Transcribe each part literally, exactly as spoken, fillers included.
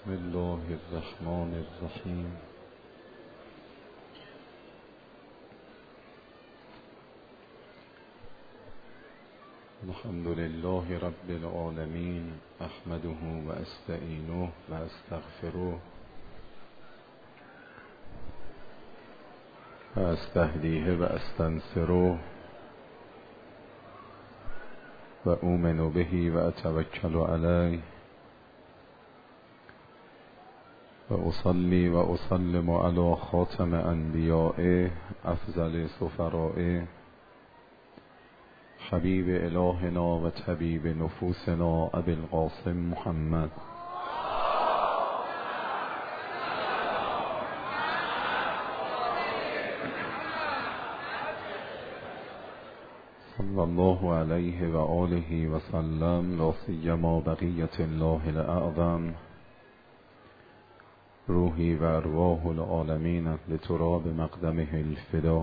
بسم الله الرحمن الرحیم. الحمد لله رب العالمین، احمده و استعینه و استغفره و استهدیه و استنصره و اؤمن به و اتوکل علیه و اصلی و اسلم علی خاتم انبیائه افضل سفرائه حبیب الهنا و طبیب نفوسنا ابی القاسم محمد صلی الله علیه و آله و سلم، لا سیما بقیة الله الاعظم روحی و ارواح العالمین لتراب مقدمه الفدا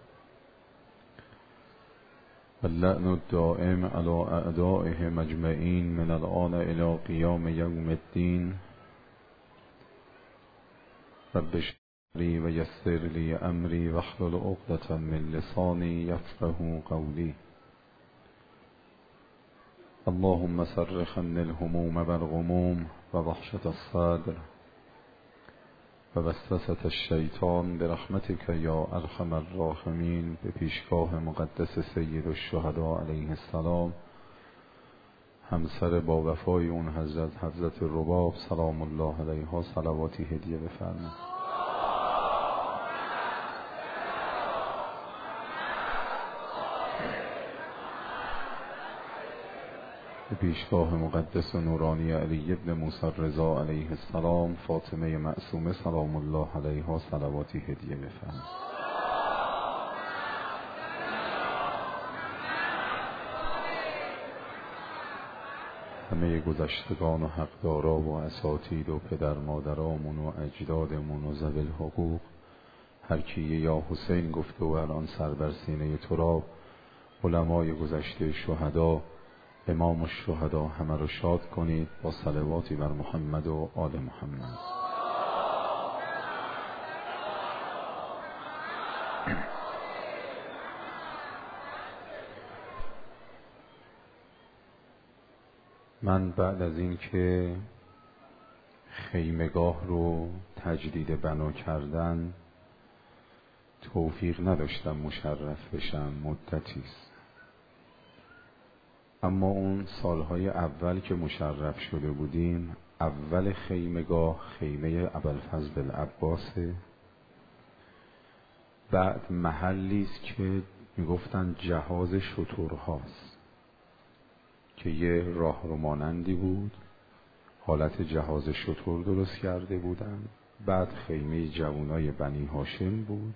واللعن الدائم على اعدائه مجمعین من الآن الى قیام یوم الدین. رب اشرح لی و یسر لی امری واحلل عقدة من لسانی یفقهوا قولی. اللهم صرف عني الهموم والغموم و وحشة الصدر و وسوسة الشیطان برحمتک یا ارحم الراحمین. به پیشگاه مقدس سید الشهدا علیه السلام، همسر با وفای اون حضرت حضرت رباب سلام الله علیها صلواتی هدیه بفرمایید. به پیشگاه مقدس و نورانی علی ابن موسی رضا علیه السلام فاطمه معصومه سلام الله علیها صلواتی هدیه بفرمایید. همه گذشتگان و حقدارا و اساتید و پدر مادرامون و اجدادمون و ذوی الحقوق، هر کی یا حسین گفته و الان سر بر سینه تراب، علمای گذشته، شهدا، امام الشهدا، همه رو شاد کنید با صلواتی بر محمد و آل محمد. من بعد از این که خیمگاه رو تجدید بنا کردن توفیق نداشتم مشرف بشم، مدتیست، اما اون سالهای اول که مشرف شده بودیم، اول خیمگاه خیمه ابوالفضل العباسه. بعد محلی است که میگفتن جهاز شترهاست که یه راهرو مانندی بود، حالت جهاز شتر درست کرده بودن. بعد خیمه جوانای بنی هاشم بود.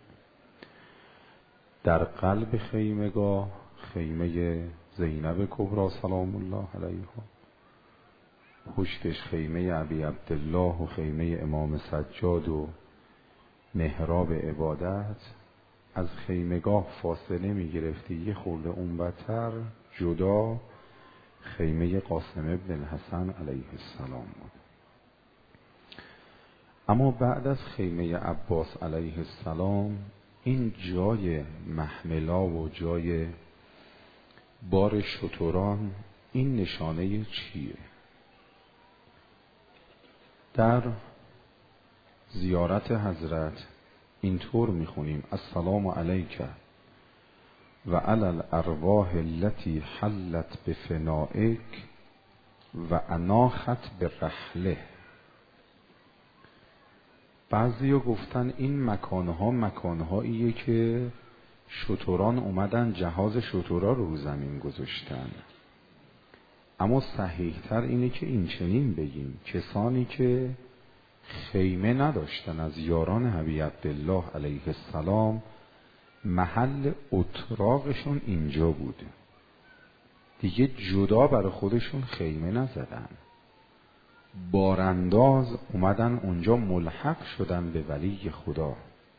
در قلب خیمگاه خیمه زینب کبری سلام الله علیها، پشتش خیمه ابی عبدالله و خیمه امام سجاد و محراب عبادت. از خیمگاه فاصله می گرفتی یه خورده اونورتر جدا خیمه قاسم ابن الحسن علیه السلام بود. اما بعد از خیمه عباس علیه السلام این جای محملا و جای بار شتران، این نشانه چیه؟ در زیارت حضرت اینطور میخونیم: السلام علیک و علی الارواح التي حلت بفنائک و اناخت برحله. بعضیا گفتن این مکانها مکانهاییه که شتران اومدن جهاز شترا رو رو زمین گذاشتن، اما صحیح تر اینه که این چنین بگیم کسانی که خیمه نداشتن از یاران ابی عبدالله علیه السلام، محل اتراقشون اینجا بود، دیگه جدا برای خودشون خیمه نزدن، بارانداز اومدن اونجا ملحق شدن به ولی خدا.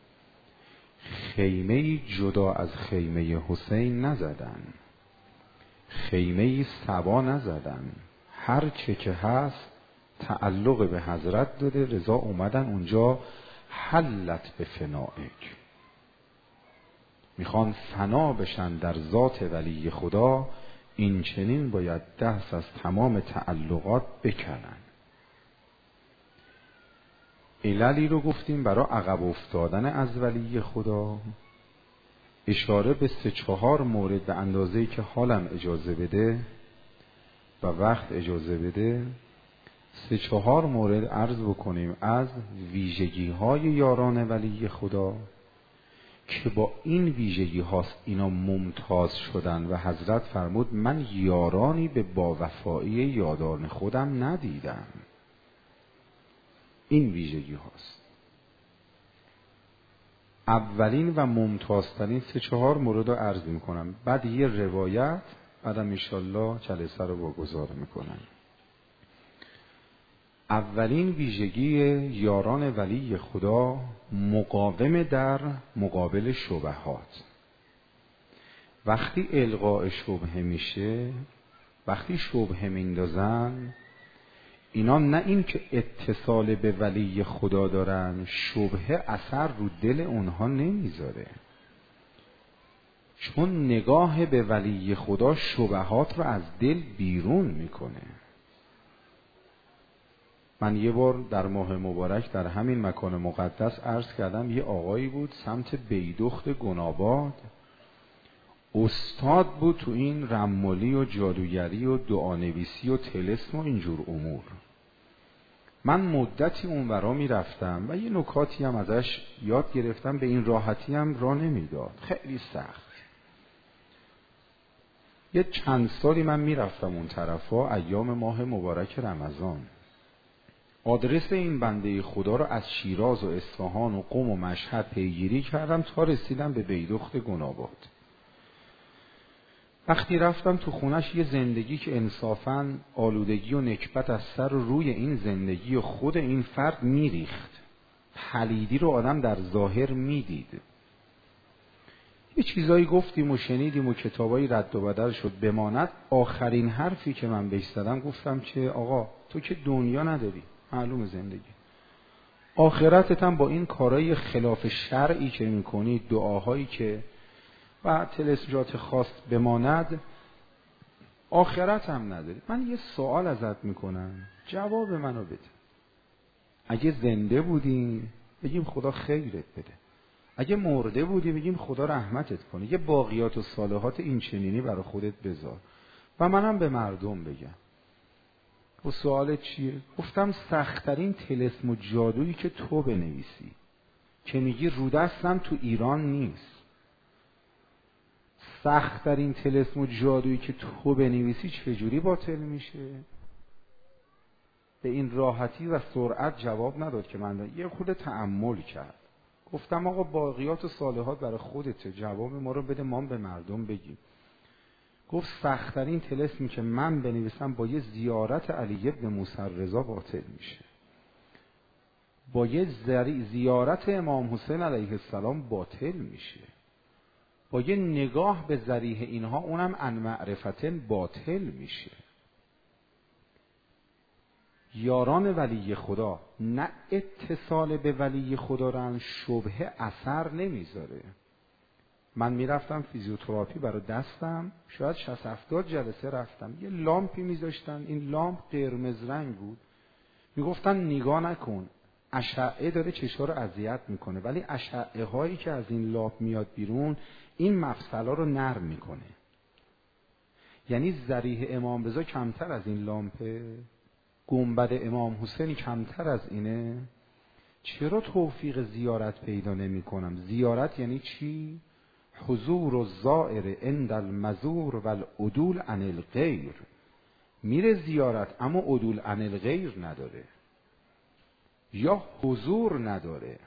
خیمه جدا از خیمه حسین نزدن، خیمه سبا نزدن، هر چه که هست تعلق به حضرت داده، رضا اومدن اونجا حلت به فنائک، میخوان فنا بشن در ذات ولی خدا، این چنین باید دست از تمام تعلقات بکنن. عللی رو گفتیم برای عقب افتادن از ولی خدا، اشاره به سه چهار مورد به اندازه‌ای که حالم اجازه بده و وقت اجازه بده، سه چهار مورد عرض بکنیم از ویژگی های یاران ولی خدا که با این ویژگی هاست اینا ممتاز شدن و حضرت فرمود من یارانی به باوفایی یاران خودم ندیدم. این ویژگی هاست. اولین و ممتازترین سه چهار مورد رو عرض میکنم، بعد یه روایت، بعدم انشالله جلسه رو واگذار میکنم. اولین ویژگی یاران ولی خدا مقاوم در مقابل شبهات. وقتی القاء شبهه میشه، وقتی شبهه میندازن، اینا نه این که اتصال به ولی خدا دارن، شبهه اثر رو دل اونها نمیذاره، چون نگاه به ولی خدا شبهات رو از دل بیرون میکنه. من یه بار در ماه مبارک در همین مکان مقدس عرض کردم، یه آقایی بود سمت بیدخت گناباد، استاد بود تو این رمالی و جادوگری و دعانویسی و طلسم و اینجور امور. من مدتی اون ورا می رفتم و یه نکاتی هم ازش یاد گرفتم، به این راحتی هم راه نمیداد، خیلی سخت. یه چند سالی من می رفتم اون طرفا ایام ماه مبارک رمضان. آدرس این بنده خدا رو از شیراز و اصفهان و قم و مشهد پیگیری کردم تا رسیدم به بیدخت گناباد. وقتی رفتم تو خونش، یه زندگی که انصافاً آلودگی و نکبت از سر و روی این زندگی و خود این فرد میریخت، پلیدی رو آدم در ظاهر میدید. یه چیزایی گفتیم و شنیدیم و کتابایی رد و بدل شد، بماند آخرین حرفی که من بهش زدم گفتم که آقا تو که دنیا نداری، معلوم زندگی، آخرتت هم با این کارهای خلاف شرعی که میکنی، دعاهایی که و طلسمجات خاص بماند، آخرت هم نداری. من یه سوال ازت میکنم، جواب منو بده. اگه زنده بودیم بگیم خدا خیرت بده، اگه مرده بودی بگیم خدا رحمتت کنه، یه باقیات و صالحات این چنینی برای خودت بذار و منم به مردم بگم. و سوالت چیه؟ گفتم سخت‌ترین طلسم و جادویی که تو بنویسی که میگی رو دستم تو ایران نیست، سخت‌ترین طلسم و جادویی که تو بنویسی چجوری باطل میشه؟ به این راحتی و سرعت جواب نداد که من یه خود تأمل کرد. گفتم آقا باقیات و صالحات برای خودته، جواب ما رو بده ما به مردم بگیم. گفت سخت‌ترین طلسمی که من بنویسم با یه زیارت علی بن موسی رضا باطل میشه، با یه زیارت امام حسین علیه السلام باطل میشه، با یه نگاه به ذریح اینها اونم عن معرفتن باطل میشه. یاران ولی خدا نه اتصال به ولی خدا رن شبه اثر نمیذاره. من میرفتم فیزیوتراپی برای دستم، شاید شصت هفتاد جلسه رفتم، یه لامپی میذاشتن، این لامپ قرمز رنگ بود، میگفتن نگاه نکن اشعه داره چشا رو اذیت میکنه، ولی اشعه هایی که از این لامپ میاد بیرون این مفصلا رو نرم میکنه. یعنی ذریح امام رضا کمتر از این لامپه، گنبد امام حسین کمتر از اینه. چرا توفیق زیارت پیدا نمی کنم؟ زیارت یعنی چی؟ حضور الزائر عند المزور و العدول عن الغیر. میره زیارت اما عدول عن الغیر نداره یا حضور نداره.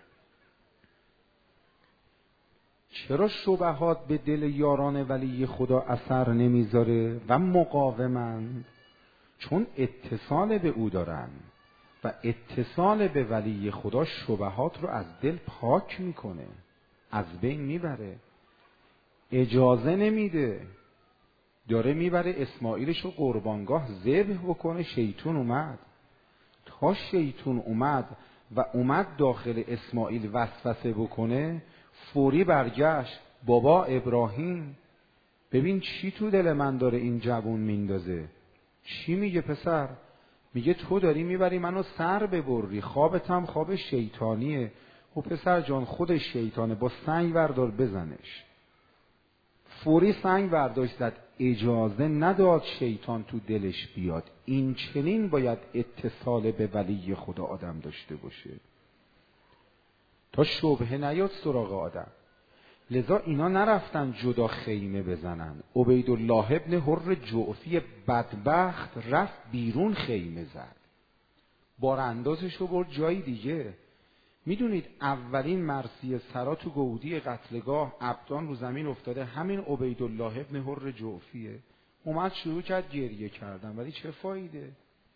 چرا شبهات به دل یاران ولی خدا اثر نمیذاره و مقاومند؟ چون اتصال به او دارن و اتصال به ولی خدا شبهات رو از دل پاک میکنه، از بین میبره، اجازه نمیده. داره میبره اسماعیلش رو قربانگاه ذبح بکنه، شیطون اومد تا شیطون اومد و اومد داخل اسماعیل وسوسه بکنه، فوری برگشت بابا ابراهیم ببین چی تو دل من داره این جوون میندازه. چی میگه پسر؟ میگه تو داری میبری منو سر ببری، خوابت هم خواب شیطانیه. و پسر جان خودش شیطانه، با سنگ وردار بزنش. فوری سنگ ورداشت زد. اجازه نداد شیطان تو دلش بیاد. این چنین باید اتصال به ولی خدا آدم داشته باشه تا شبهه نیاد سراغ آدم. لذا اینا نرفتن جدا خیمه بزنن. عبیدالله ابن حر جعفی بدبخت رفت بیرون خیمه زد، باراندازش رو برد جایی دیگه. میدونید اولین مرثیه سرا تو گودی قتلگاه ابدان رو زمین افتاده همین عبیدالله ابن حر جعفیه. اومد شروع کرد گریه کردن، ولی چه فایده؟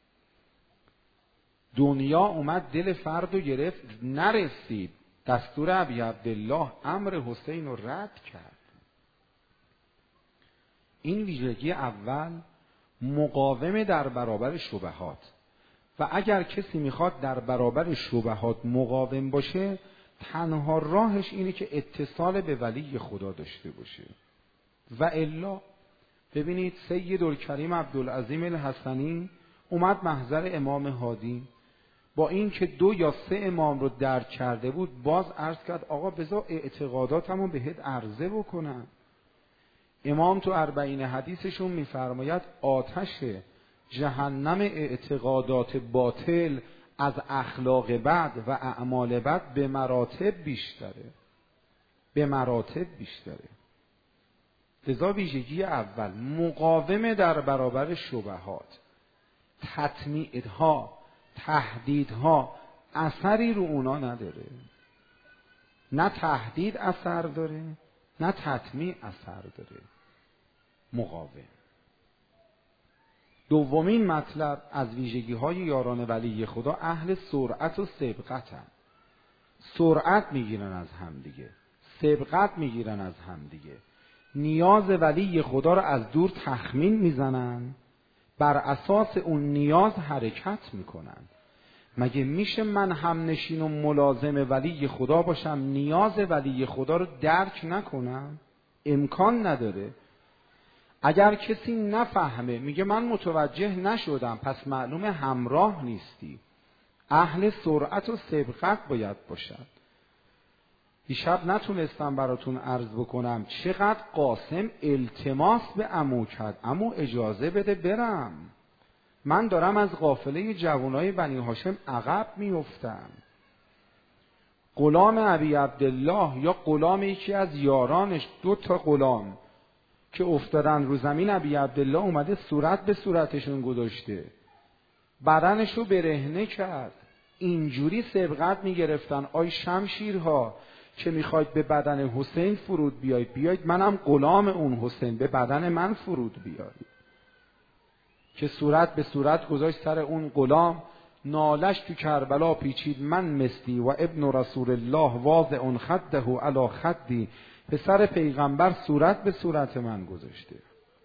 دنیا اومد دل فرد رو گرفت، نرسید. دستور ابی عبدالله امر حسین رو رد کرد. این ویژگی اول، مقاومه در برابر شبهات. و اگر کسی میخواد در برابر شبهات مقاوم باشه، تنها راهش اینه که اتصال به ولی خدا داشته باشه. و الا ببینید سیدالکریم عبدالعظیم الحسنی اومد محضر امام هادی، با این که دو یا سه امام رو درک کرده بود، باز عرض کرد آقا بذار اعتقاداتمو بهت عرضه بکنم. امام تو اربعین حدیثشون میفرماید آتش جهنم اعتقادات باطل از اخلاق بد و اعمال بد به مراتب بیشتره، به مراتب بیشتره. لذا ویژگی اول، مقاومه در برابر شبهات. تطمیعها، تهدیدها اثری رو اونا نداره. نه تهدید اثر داره، نه تطمیع اثر داره. مقاوم. دومین مطلب از ویژگی های یاران ولی خدا، اهل سرعت و سبقتن. سرعت میگیرن از همدیگه، سبقت میگیرن از همدیگه. نیاز ولی خدا رو از دور تخمین میزنن، بر اساس اون نیاز حرکت میکنن. مگه میشه من هم نشین و ملازم ولی خدا باشم، نیاز ولی خدا رو درک نکنم؟ امکان نداره. اگر کسی نفهمه میگه من متوجه نشدم، پس معلومه همراه نیستی. اهل سرعت و سبقت باید باشد. دیشب نتونستم براتون عرض بکنم چقدر قاسم التماس به عمو کرد، عمو اجازه بده برم، من دارم از قافله جوانای بنی هاشم عقب میافتم. غلام ابی عبدالله یا غلام یکی از یارانش، دو تا غلام که افتادن رو زمین، ابی عبدالله اومده صورت به صورتشون گذاشته، بدنشو برهنه کرد. اینجوری سبقت میگرفتن آی شمشیرها که میخواید به بدن حسین فرود بیاید، بیاید منم غلام اون حسین، به بدن من فرود بیاید. که صورت به صورت گذاشت سر اون غلام. نالش تو کربلا پیچید من مستی و ابن رسول الله واضع خده علی خدی. پسر پیغمبر صورت به صورت من گذاشته.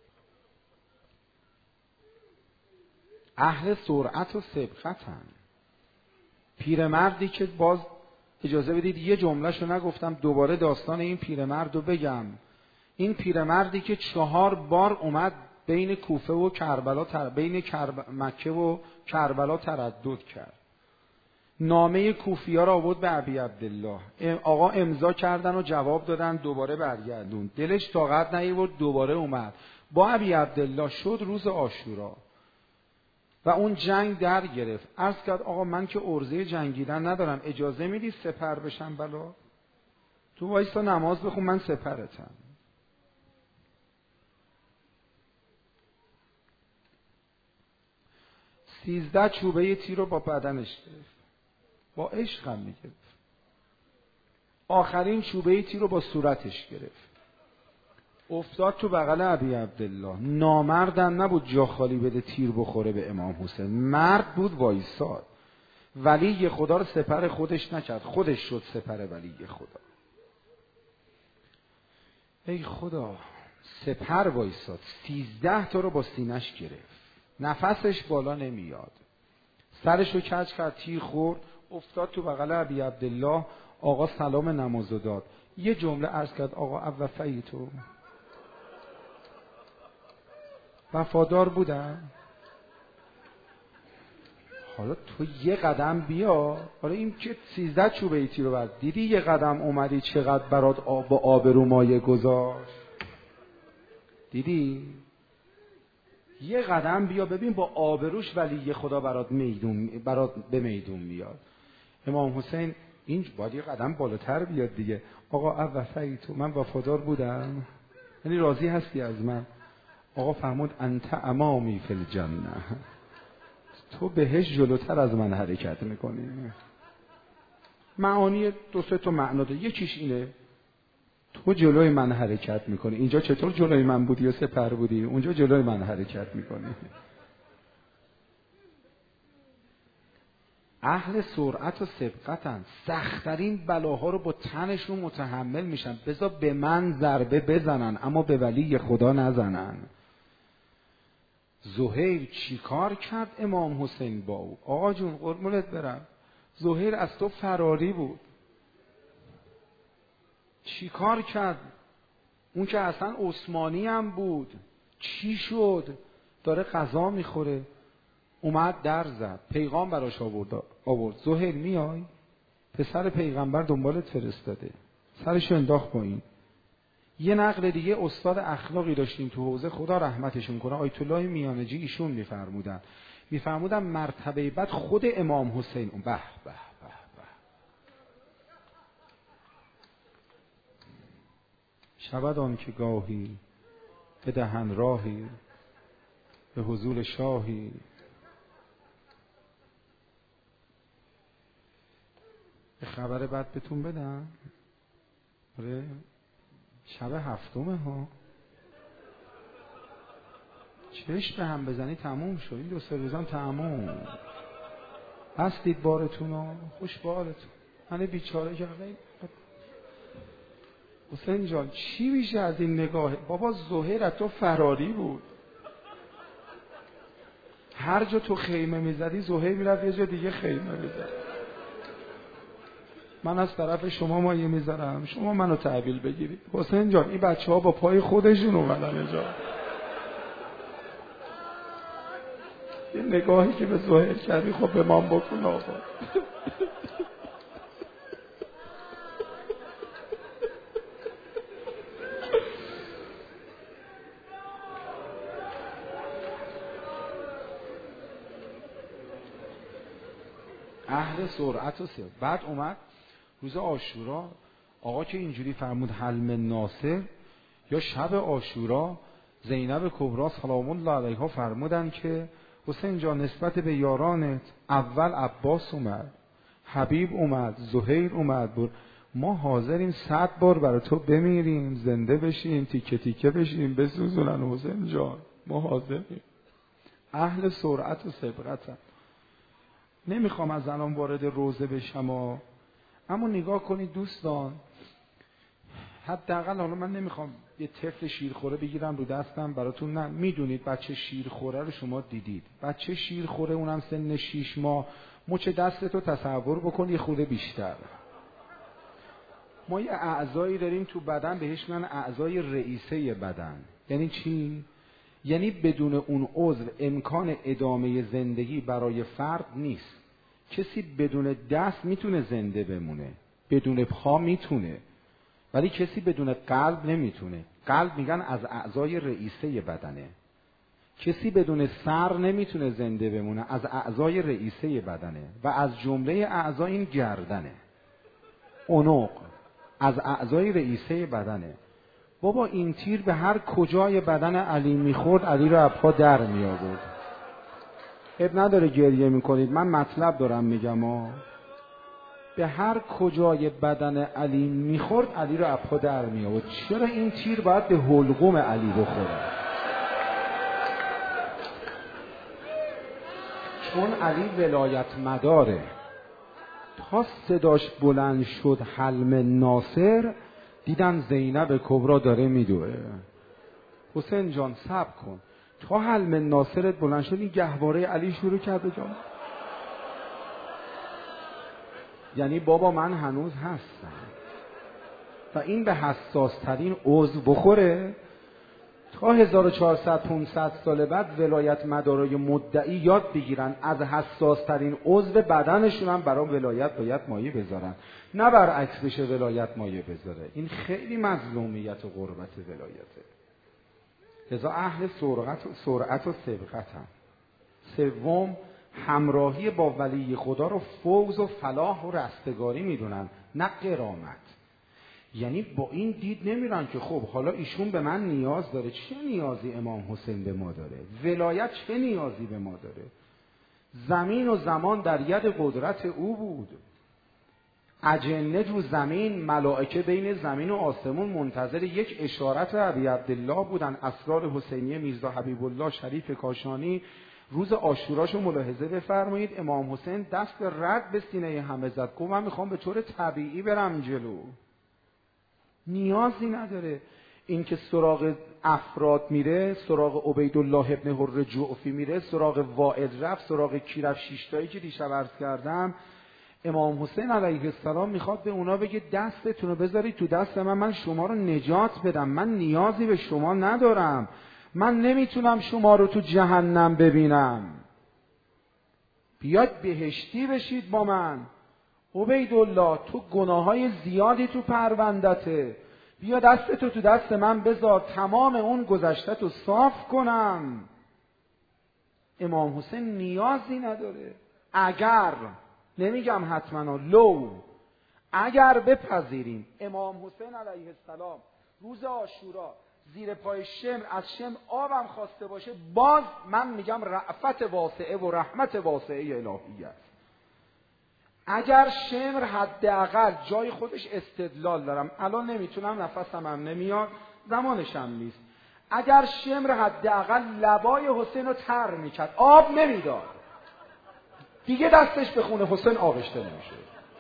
اهل سرعت و سبقتن. پیرمردی که، باز اجازه بدید یه جملهشو نگفتم، دوباره داستان این پیرمرد رو بگم. این پیرمردی که چهار بار اومد بین کوفه و کربلا تر... بین کرب... مکه و کربلا تردد کرد. نامه کوفی‌ها را آورد به ابی عبدالله، آقا امضا کردن و جواب دادن، دوباره برگردون. دلش طاقت نیاورد، دوباره اومد با ابی عبدالله. شد روز عاشورا و اون جنگ در گرفت. عرض کرد آقا من که عرضه جنگیدن ندارم، اجازه میدی سپر بشم؟ بلا. تو وایسا نماز بخون، من سپرتم. سیزده چوبه تیر رو با بدنش گرفت، با عشقم میگرفت. آخرین چوبه تیر رو با صورتش گرفت، افتاد تو بغل ابی عبدالله. نامردم نبود جا خالی بده تیر بخوره به امام حسین، مرد بود وایساد. ولی خدا رو سپر خودش نکرد، خودش شد سپر ولی خدا. ای خدا، سپر وایساد، سیزده تا رو با سینش گرفت، نفسش بالا نمیاد. سرشو کج کرد، تیر خورد، افتاد تو بغل ابی عبدالله. آقا سلام نمازو داد، یه جمله عرض کرد آقا اوفایی تو وفادار بودم؟ حالا تو یه قدم بیا، حالا این که سیزده چوب ایتی رو برد، دیدی یه قدم اومدی چقدر برات آب با آبرو مایه گذاشت؟ دیدی؟ یه قدم بیا ببین با آبروش ولی یه خدا برات میدون برات به میدون میاد. امام حسین این باید یه قدم بالاتر بیاد دیگه. آقا اوفایی تو، من وفادار بودم؟ یعنی راضی هستی از من؟ آقا فرمود انت امامی فی الجنه، تو بهش جلوتر از من حرکت میکنی. معانی دو سه تا معنا داره، یکیش اینه تو جلوی من حرکت میکنی. اینجا چطور جلوی من بودی یا سپر بودی؟ اونجا جلوی من حرکت میکنی. اهل سرعت و سبقتن، سخت‌ترین بلاها رو با تنشون متحمل میشن. بذار به من ضربه بزنن اما به ولی خدا نزنن. زهیر چیکار کرد امام حسین با او؟ آقا جون قربونت برم، زهیر از تو فراری بود. چیکار کرد؟ اون که اصلا عثمانی هم بود. چی شد؟ داره غذا میخوره، اومد در زد، پیغام براش آورد آورد زهیر میای؟ پسر پیغمبر دنبالت فرستاده. سرشو انداخت با این. یه نقل دیگه استاد اخلاقی داشتیم تو حوزه، خدا رحمتشون کنه، آیت الله میانجی، ایشون میفرمودن میفرمودن مرتبه بعد خود امام حسین به به به به شود آن که گاهی به دهن راهی به حضور شاهی. خبر بعد بهتون بدم، آره شب هفتمه ها، چشم به هم بزنی تموم شد. این دو سه روزم تموم. بستید بارتون ها، خوش بارتون. من بیچاره کرده. حسین جان چی میشه از این نگاه؟ بابا زهیر از تو فراری بود. هر جا تو خیمه میزدی زهیر میرفت یه جا دیگه خیمه میزد. من از طرف شما مایه میذارم، شما منو تحویل بگیرید. حسین جان این بچه ها با پای خودشون اومدن اینجا. این نگاهی که به زهیر کردی خب به من بکن آقا. اهل سرعت و سر. بعد اومد روز عاشورا، آقا که اینجوری فرمود حلم ناصر، یا شب عاشورا زینب کبرا سلام الله علیها فرمودن که حسین جان نسبت به یارانت اول عباس اومد، حبیب اومد، زهیر اومد، بود ما حاضریم صد بار برای تو بمیریم، زنده بشیم، تیکه تیکه بشیم، بسوزونن حسین جان، ما حاضریم. اهل سرعت و سبقتن. نمیخوام از الان وارد روزه بشم ها. اما نگاه کنید دوستان، حداقل حالا من نمیخوام یه طفل شیرخوره بگیرم رو دستم براتون، نه میدونید بچه شیرخوره رو شما دیدید، بچه شیرخوره اونم سن شیش ماه، مچ دستتو تصور بکن یه خورده بیشتر. ما یه اعضایی داریم تو بدن بهش میگن اعضای رئیسه بدن. یعنی چی؟ یعنی بدون اون عضو امکان ادامه زندگی برای فرد نیست. کسی بدون دست میتونه زنده بمونه، بدون پا میتونه، ولی کسی بدون قلب نمیتونه. قلب میگن از اعضای رئیسه بدنه. کسی بدون سر نمیتونه زنده بمونه، از اعضای رئیسه بدنه و از جمله اعضا این گردنه، عنق از اعضای رئیسه بدنه. بابا این تیر به هر کجای بدن علی میخورد علی رو اپا در میآورد. اب نداره گریه میکنید، من مطلب دارم میگم ها. به هر کجای بدن علی میخورد علی رو اپا در میآورد. چرا این تیر باید به حلقوم علی بخوره؟ چون علی ولایت مداره. تا صداش بلند شد حلم ناصر، دیدن زینب کبرا داره میدوه. حسین جان صبر کن. تا حلم ناصرت بلند شد این گهواره علی شروع کرد جان. یعنی بابا من هنوز هستم. و این به حساس ترین عضو بخوره تا هزار و چهارصد پانصد سال بعد ولایت مدارای مدعی یاد بگیرن از حساس ترین عضو بدنشون هم برای ولایت باید مایه بذارن، نه برعکس بشه ولایت مایه بذاره. این خیلی مظلومیت و غربت ولایته. لذا اهل سرعت و سرعت و سبقتن. سوم، همراهی با ولی خدا رو فوز و فلاح و رستگاری میدونن، نه غرامت. یعنی با این دید نمیرن که خب حالا ایشون به من نیاز داره، چه نیازی امام حسین به ما داره؟ ولایت چه نیازی به ما داره؟ زمین و زمان در ید قدرت او بود. اجنه جو زمین، ملائکه بین زمین و آسمون منتظر یک اشارت ابی عبدالله بودن. اسرار حسینیه میرزا حبیب الله شریف کاشانی روز عاشوراشو ملاحظه بفرمایید. امام حسین دست رد به سینه همه زد، گفت من میخوام به طور طبیعی برم جلو. نیازی نداره. این که سراغ افراد میره، سراغ عبیدالله ابن حر جعفی میره، سراغ واعد رفت، سراغ کی رفت؟ شیشتایی که دیشب عرض کردم. امام حسین علیه السلام میخواد به اونا بگه دستتون رو بذارید تو دست من، من شما رو نجات بدم، من نیازی به شما ندارم، من نمیتونم شما رو تو جهنم ببینم، بیاید بهشتی بشید با من. عبیدالله تو گناههای زیادی تو پروندته، بیا دستتو تو دست من بذار تمام اون گذشته‌تو صاف کنم. امام حسین نیازی نداره. اگر، نمیگم حتما، لو اگر بپذیریم امام حسین علیه السلام روز عاشورا زیر پای شمر از شمر آبم خواسته باشه، باز من میگم رأفت واسعه و رحمت واسعه الهی است. اگر شمر حداقل جای خودش استدلال دارم، الان نمیتونم، نفسم هم نمیاد، زمانش هم نیست. اگر شمر حداقل لبای حسین رو تر میکرد، آب نمیداد، دیگه دستش به خون حسین آغشته نمیشه.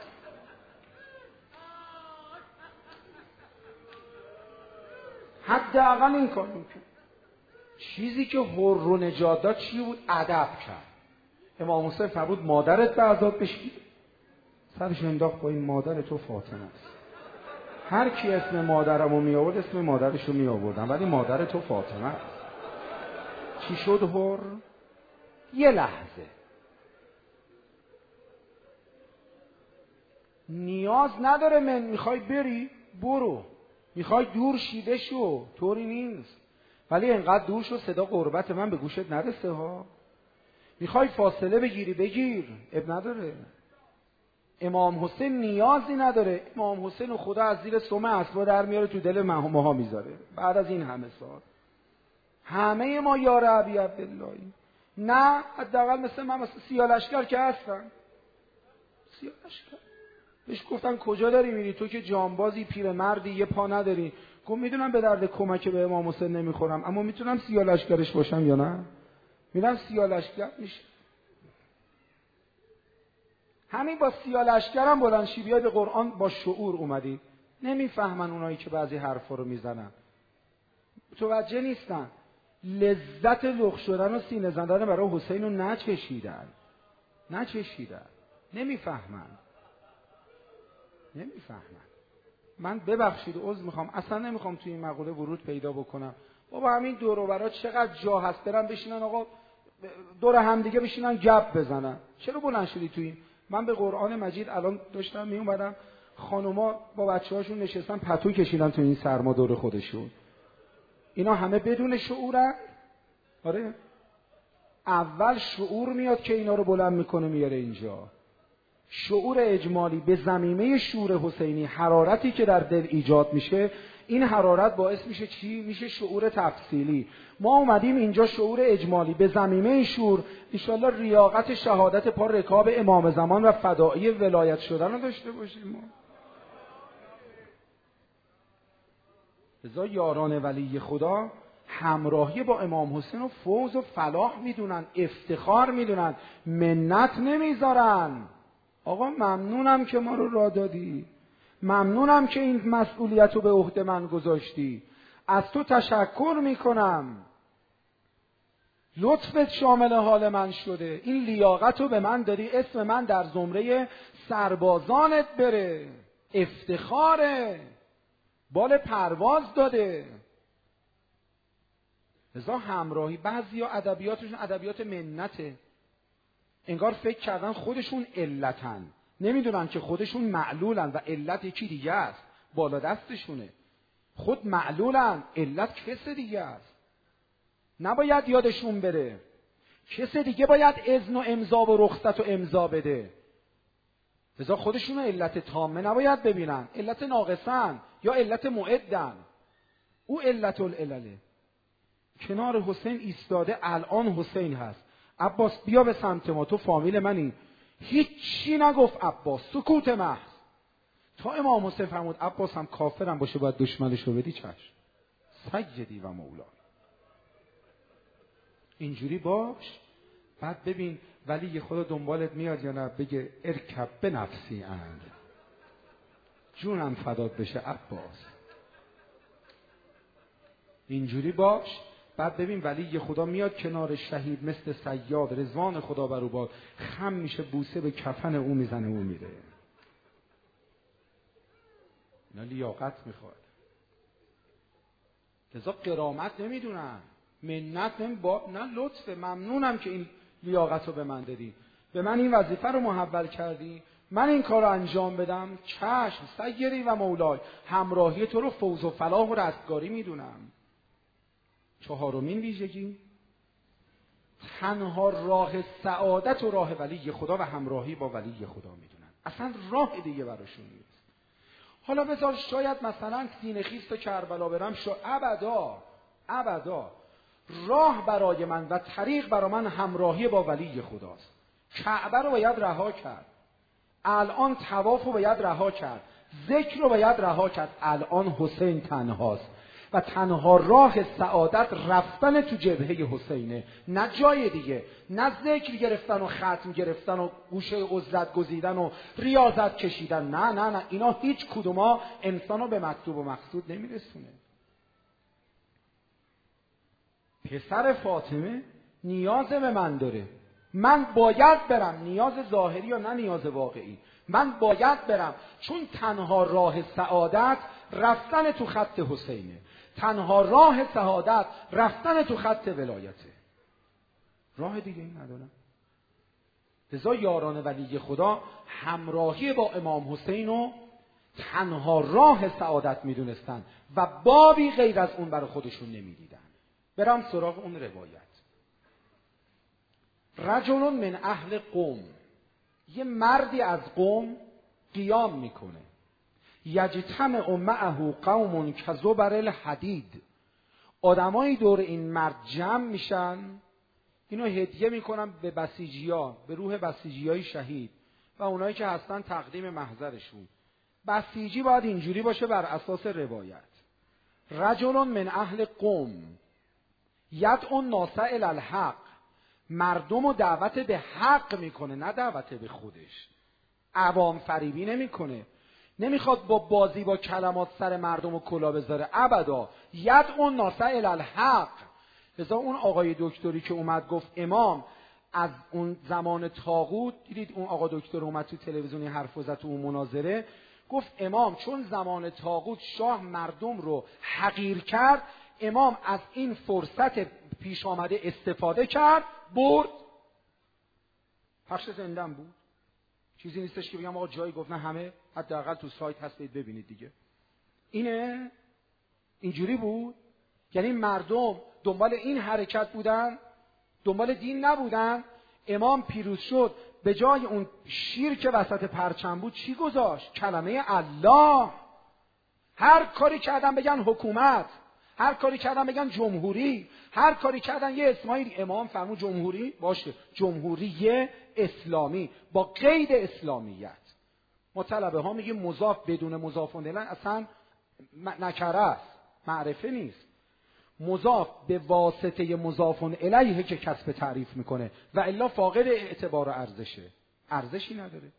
حداقل این کار میکرد. چیزی که حر و نجات داد چی بود؟ ادب کرد. امام حسین فرمود مادرت به عذاب بشید، سرش انداخت با این مادر تو فاطمه است. هر کی اسم مادرمو می آورد اسم مادرشو می آوردم، ولی مادر تو فاطمه است. چی شد حر؟ یه لحظه نیاز نداره. من میخوای بری برو، میخوای دور شیده شو، طوری نیست. ولی انقدر دور شو صدا قربت من به گوشت نرسه ها. میخوای فاصله بگیری بگیر، اب نداره. امام حسین نیازی نداره. امام حسین و خدا از زیر سم اسبا در میاره تو دل ماها میذاره. بعد از این همه سال همه ما یار ابی عبداللهی. نه حداقل مثل من، مثل سیاه‌لشکر که هستن. سیاه‌لشکر بهش گفتن کجا داری میری؟ تو که جانبازی پیرمردی یه پا نداری. گفت میدونم به درد کمک به امام حسین نمیخورم، اما میتونم سیاه‌لشکرش باشم یا نه؟ میرم سیاه‌لشکر میشه. همین با سیاه‌لشکرم بلند شی بیای به قرآن با شعور اومدی. نمیفهمن اونایی که بعضی حرفا رو میزنن، متوجه نیستن. لذت لخ شدن و سینه زدن برای حسین رو نچشیدن نچشیدن نمیفهمن نمیفهمن من ببخشید عذر میخوام، اصلا نمیخوام توی این مقوله ورود پیدا بکنم. بابا همین دور و برا چقدر جا هست، برن بشینن آقا دور هم دیگه بشینن گپ بزنن. چرا بلند شدی توی این؟ من به قرآن مجید الان داشتم می اومدم، خانوما با بچه‌هاشون نشستن پتو کشیدن تو این سرما دور خودشون. اینا همه بدون شعورن؟ آره. اول شعور میاد که اینا رو بلند میکنه میاره اینجا. شعور اجمالی به ضمیمه شعور حسینی، حرارتی که در دل ایجاد میشه، این حرارت باعث میشه چی؟ میشه شعور تفصیلی. ما اومدیم اینجا شعور اجمالی به ضمیمه شعور، انشالله ریاقت شهادت پا رکاب امام زمان و فدایی ولایت شدن رو داشته باشیم. ما لذا یاران ولی خدا همراهی با امام حسین و فوز و فلاح میدونن، افتخار میدونن، منت نمیذارن. آقا ممنونم که ما رو راه دادی، ممنونم که این مسئولیت رو به عهده من گذاشتی، از تو تشکر میکنم. لطفت شامل حال من شده، این لیاقت رو به من داری، اسم من در زمره سربازانت بره، افتخاره، بال پرواز داده. لذا همراهی، بعضی ها ادبیاتشون ادبیات منته، انگار فکر کردن خودشون علتن، نمیدونن که خودشون معلولن و علت یکی دیگه است، بالا دستشونه. خود معلولن، علت کس دیگه است، نباید یادشون بره. کس دیگه باید اذن و امضا و رخصت و امضا بده. لذا خودشون علت تامه نباید ببینن، علت ناقصن یا علت معدن. او علت العلله. کنار حسین ایستاده، الان حسین هست. عباس بیا به سمت ما، تو فامیل منی. هیچی نگفت عباس، سکوت محض. تا امام حسین فرمود عباس هم کافرم باشه باید دشمنشو بدی، چشم، سیدی و مولا. اینجوری باش. بعد ببین ولی خدا دنبالت میاد یا نه، بگه ارکب به نفسی اند، جونم فدات بشه عباس. اینجوری باش. بعد ببین ولی خدا میاد کنار شهید مثل صیاد، رضوان خدا بر او باد، خم میشه، بوسه به کفن او میزنه، او میره. اینا لیاقت میخواد. لذا کرامت نمیدونن، منت نمی با... نه لطفه، ممنونم که این لیاقت رو به من دادی، به من این وظیفه رو محول کردی، من این کار رو انجام بدم، چشم سیدی و مولای، همراهی تو رو فوز و فلاح و رستگاری میدونم. چهارمین ویژگی، تنها راه سعادت و راه ولی خدا و همراهی با ولی خدا میدونن، اصلا راه دیگه براشون نیست. حالا بذار شاید مثلا سینه خیست و کربلا برم، شو ابدا ابدا راه برای من و طریق برای من همراهی با ولی خداست. کعبه رو باید رها کرد، الان طواف رو باید رها کرد، ذکر رو باید رها کرد. الان حسین تنهاست و تنها راه سعادت رفتن تو جبهه حسینه، نه جای دیگه، نه ذکر گرفتن و ختم گرفتن و گوشه عزلت گزیدن و ریاضت کشیدن. نه نه نه، اینا هیچ کدوما انسانو به مطلوب و مقصود نمیرسونه. پسر فاطمه نیاز به من داره، من باید برم، نیاز ظاهری یا نه نیاز واقعی، من باید برم، چون تنها راه سعادت رفتن تو خط حسینه، تنها راه سعادت رفتن تو خط ولایته، راه دیگه این ندارم. لذا یاران ولی خدا همراهی با امام حسین رو تنها راه سعادت میدونستن و بابی غیر از اون برای خودشون نمیدیدن. برم سراغ اون روایت. رجل من اهل قوم، یه مردی از قوم قیام میکنه، یجتمع معه قوم کزبر الحدید، آدمایی دور این مرد جمع میشن، اینو هدیه میکنن به بسیجیا، به روح بسیجیای شهید و اونایی که هستن تقدیم محضرشون. بسیجی باید اینجوری باشه بر اساس روایت. رجل من اهل قوم یدعو الناس الی الحق، مردم رو دعوت به حق میکنه، نه دعوت به خودش، عوام فریبی نمیکنه، نمیخواد با بازی با کلمات سر مردم رو کلا بذاره، ابدا. یدعو الناس الی الحق. لذا اون آقای دکتری که اومد گفت امام از اون زمان طاغوت، دیدید اون آقا دکتر اومد تو تلویزیونی حرف زد تو اون مناظره، گفت امام چون زمان طاغوت شاه مردم رو حقیر کرد، امام از این فرصت پیش آمده استفاده کرد، برد. پخش زندم بود، چیزی نیستش که بگم آقا جایی گفت، نه همه حداقل تو سایت هست ببینید دیگه. اینه اینجوری بود، یعنی مردم دنبال این حرکت بودن، دنبال دین نبودن. امام پیروز شد، به جای اون شیر که وسط پرچم بود چی گذاشت؟ کلمه الله. هر کاری کردن بگن حکومت، هر کاری کردن بگن جمهوری، هر کاری کردن یه اسمایی. امام فرمود جمهوری باشه، جمهوری اسلامی با قید اسلامیت. ما طلبه ها میگیم مضاف بدون مضاف الیه اصلا نکره است، معرفه نیست. مضاف به واسطه مضاف الیه که کسب تعریف میکنه و الا فاقد اعتبار و ارزشه، ارزشی نداره.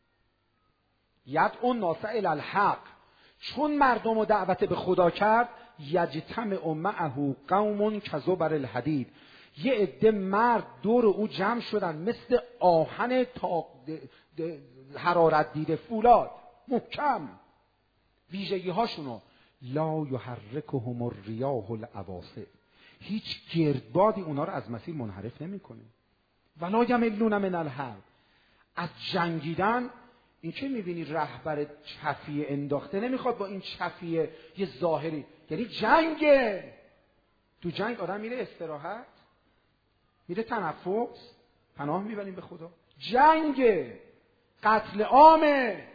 یدعو الناس الی الحق، چون مردم رو دعوت به خدا کرد، یجتمع معه قوم کزبر الحدید، یه عده مرد دور او جمع شدن مثل آهن تا حرارت دیده فولاد محکم. ویژگی هاشونو لا یحرکهم الریاح العواصف، هیچ گردبادی اونا رو از مسیر منحرف نمیکنه. ولا یملون من الحرب، از جنگیدن این که میبینی رهبر چفیه انداخته نمیخواد با این چفیه یه ظاهری، یعنی جنگه. تو جنگ آدم میره استراحت، میره تنفس، پناه میبریم به خدا. جنگه، قتل عامه.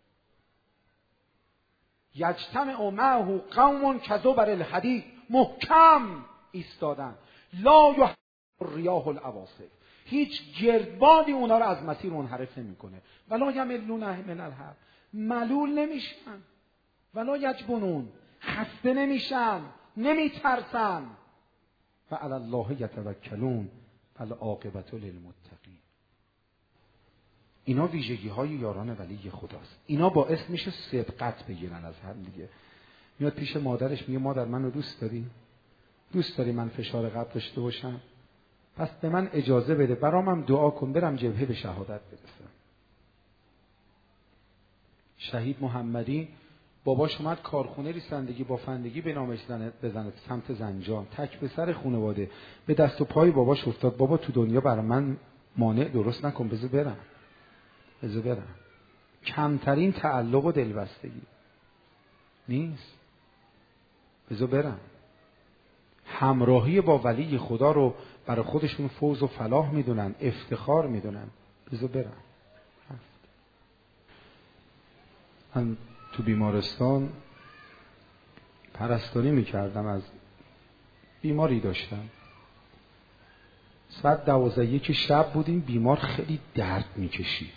یجتمع معه قوم کذبر الحدید، محکم ایستادن. لا یحرک الریاح العواصف، هیچ گردبادی اونا رو از مسیر منحرف نمیکنه. ولا یملون من الحرب، ملول نمیشن. ولا یجبنون، خسته نمیشن، نمیترسن. و علی الله یتوکلون والعاقبة للمتقین. اینا ویژگی های یاران ولی خداست. اینا باعث میشه سبقت بگیرن از هم دیگه. میاد پیش مادرش میگه مادر منو دوست داری؟ دوست داری من فشار قلب داشته باشم؟ پس به من اجازه بده برام هم دعا کن برم جبهه به شهادت برسم. شهید محمدی باباش اومد کارخونه ریسندگی بافندگی به نامش بزنه سمت زنجان، تک به سر خانواده به دست و پای باباش افتاد. بابا تو دنیا برای من مانع درست نکن، بذار برم بذار برم. کمترین تعلق و دلبستگی نیست، بذار برم. همراهی با ولی خدا رو برای خودشون فوز و فلاح میدونن، افتخار میدونن، بذار برم. من تو بیمارستان پرستاری میکردم، از بیماری داشتم. ساعت دوازده یک شب بودیم، بیمار خیلی درد میکشید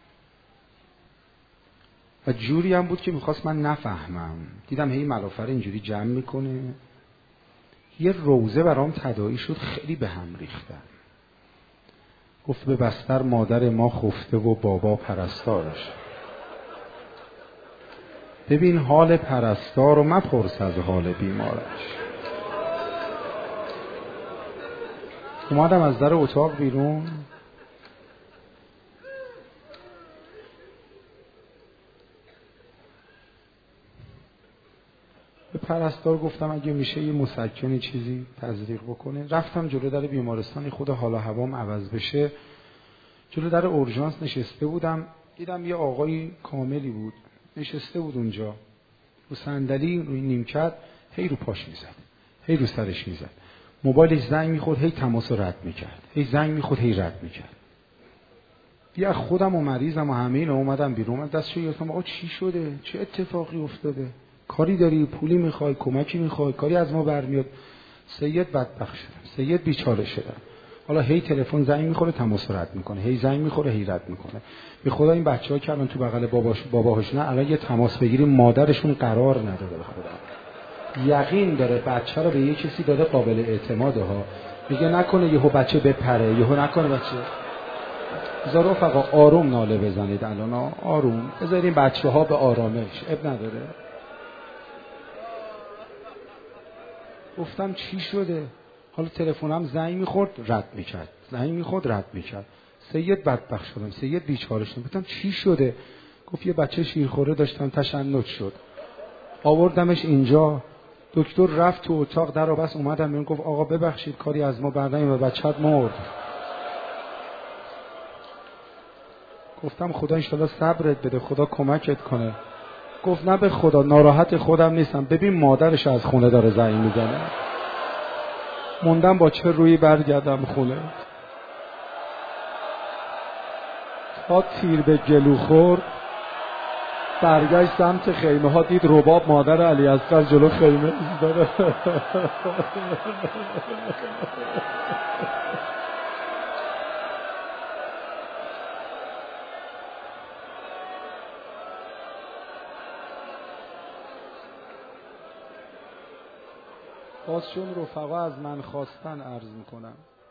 و جوری هم بود که میخواست من نفهمم. دیدم هی ملافر اینجوری جمع میکنه. یه روزه برام تداعی شد، خیلی به هم ریختم. گفت به بستر مادر ما خفته و بابا پرستارش. ببین حال پرستار رو مپرس از حال بیمارش. اومدم از در اتاق بیرون، به پرستار گفتم اگه میشه یه مسکنی چیزی تزریق بکنه. رفتم جلو در بیمارستان، خود حال و هوام عوض بشه. جلو در اورژانس نشسته بودم، دیدم یه آقای کاملی بود نشسته بود اونجا رو صندلی روی نیمکت، هی رو پاش میزد، هی رو سرش میزد، موبایلش زنگ میخورد، هی تماس رو رد میکرد، هی زنگ میخورد، هی رد میکرد. بیا خودم و مریضم و همه اینا اومدم بیرون. من دستشو گرفتم، آقا چی شده؟ چه اتفاقی افتاده؟ کاری داری؟ پولی میخوای؟ کمکی میخوای؟ کاری از ما برمیاد؟ سید بدبخت شدم، سید بیچاره شدم. حالا هی تلفن زنگ میخوره، تماس رد میکنه، هی زنگ میخوره، هی رد میکنه. به خدا این بچه‌ها که الان تو بغل باباش باباهاشون الان یه تماس بگیریم مادرشون قرار نداره. به خدا یقین داره بچه رو به یه کسی داده قابل اعتماده ها. میگه نکنه یهو بچه بپره، یهو نکنه بچه. بذار رفقا آروم ناله بزنید الان، آروم بذارین بچه‌ها به آرامش، اب نداره. گفتم چی شده؟ حالا تلفنم زنگ میخورد رد میکرد، زنگ میخورد رد میکرد. سید بدبخت شدم، سید بیچاره شدم. گفتم چی شده؟ گفت یه بچه شیرخوره داشتم تشنج شد، آوردمش اینجا. دکتر رفت تو اتاق در و بس، اومدم بهم گفت آقا ببخشید کاری از ما برداریم و بچه‌ت مرد. گفتم خدا انشالله صبرت بده، خدا کمکت کنه. گفت نه به خدا ناراحت خودم نیستم، ببین مادرش از خونه داره زنگ میزنه. موندم با چه روی برگردم خونه. تا تیر به گلو خورد، برگشت سمت خیمه ها، دید رباب مادر علی اصغر جلو خیمه ایستاده. باز چون رفقا از من خواستن عرض میکنم.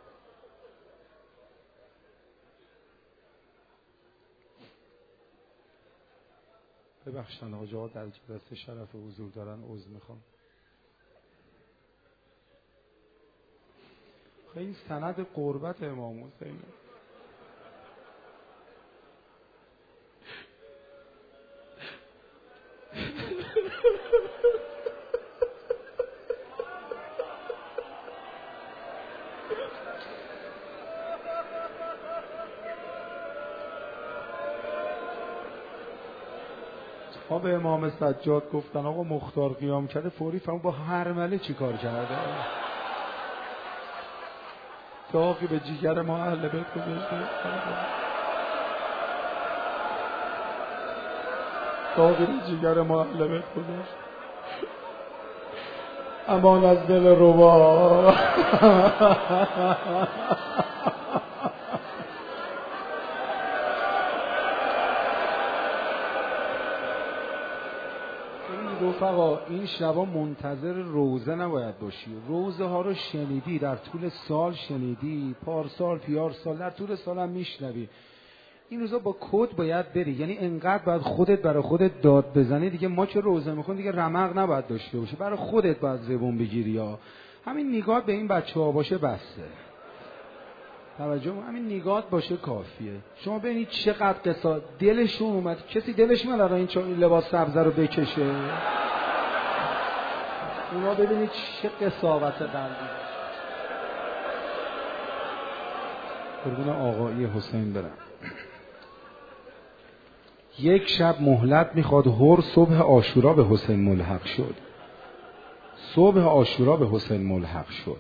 ببخشن آقا جواد در جلسه شرف حضور دارن، عذر میخوام. آخه این سند قربت امام حسینه. ها به امام سجاد گفتن آقا مختار قیام کرده، فوری فهمون با هرمله چی کار کرده. داغی به جیگر ما اهل بیت گذاشته، داغی به جیگر ما اهل بیت گذاشته. امان از دل ربا. رفقا این شبا منتظر روزه نباید باشی. روزه ها رو شنیدی، در طول سال شنیدی، پارسال پیارسال در طول سال هم میشنوی. این روزا با کد باید بری، یعنی انقدر باید خودت برای خودت داد بزنی دیگه. ما که روزه میخون دیگه رمق نباید داشته باشه، برای خودت باید زبون بگیری. یا همین نگاه به این بچه ها باشه بسته. توجه، همین نگاه باشه کافیه. شما ببینید چقدر قصا دلشون اومد. کسی دلش میاد الان این لباس سبز رو بکشه؟ اونا ببینید چه قساوت قلبی. قربون آقایی حسین برم. یک شب مهلت میخواد. هر صبح عاشورا به حسین ملحق شد. صبح عاشورا به حسین ملحق شد.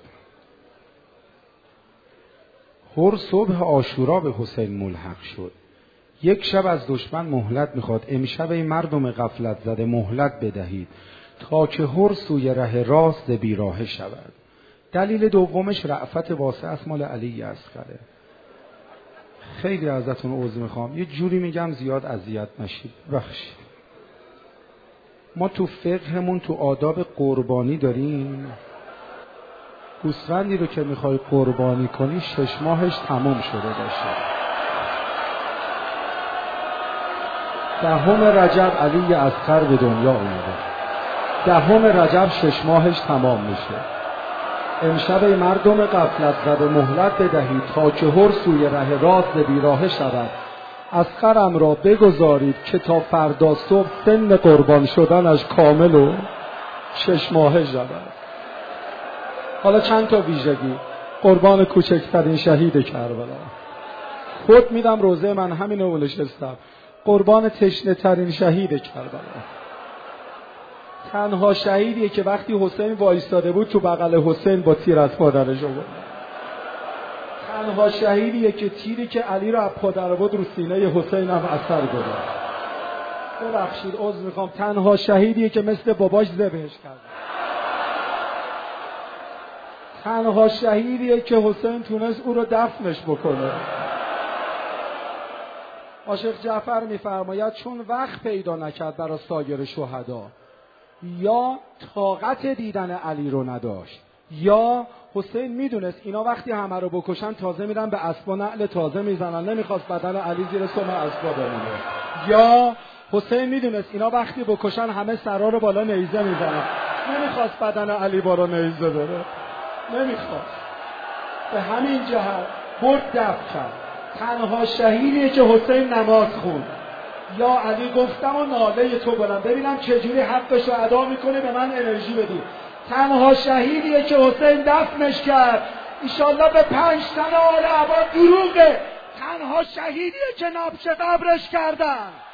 هر صبح عاشورا به حسین ملحق شد. یک شب از دشمن مهلت میخواد. امشب ای مردم غفلت زده مهلت بدهید تا که هر سوی ره راست بیراه شود. دلیل دومش رأفت واسع است، مال علی اصغره. خیلی ازتون عذر میخوام، یه جوری میگم زیاد اذیت نشید، بخشید. ما تو فقهمون تو آداب قربانی داریم، گوسفندی رو که میخوای قربانی کنی شش ماهش تموم شده باشه. دهم رجب علی اصغر به دنیا اومده. دهم رجب شش ماهش تمام میشه. امشب مردم غفلت زده مهلت بدهید تا که هر سوی ره راست بیراه شود. اصغرم را بگذارید که تا فردا صبح سن قربان شدنش کامل و شش ماهه شود. حالا چند تا ویژگی. قربان کوچکترین شهید کربلا. خود میدم روزه من همینو نشستم. قربان تشنه ترین شهید کربلا. تنها شهیدیه که وقتی حسین وایستاده بود تو بغل حسین با تیر از پادرش آورد. تنها شهیدیه که تیری که علی رو از پادر بود رو سینه حسین هم اثر گذاشت. ببخشید عذر میخوام. تنها شهیدیه که مثل باباش ذبحش کرد. تنها شهیدیه که حسین تونست او رو دفنش بکنه. عاشق جعفر میفرماید چون وقت پیدا نکرد برای سایر شهدا، یا طاقت دیدن علی رو نداشت، یا حسین میدونست اینا وقتی همه رو بکشن تازه میرن به اسب و نعل تازه میزنن، نمیخواست بدن علی زیر سم اسبا بمونه، یا حسین میدونست اینا وقتی بکشن همه سرا رو بالا نیزه میزنن، نمیخواست بدن علی بالا نیزه بره، نمیخواست. به همین جهت برد دفع کرد. تنها شهیدیه که حسین نماز خوند. یا علی گفتم و ناله تو بلند ببینم چجوری حقش رو ادا میکنه، به من انرژی بدی. تنها شهیدیه که حسین دفنش کرد. ایشالله به پنج تن آل عباد دروغه. تنها شهیدیه که نبش قبرش کردن.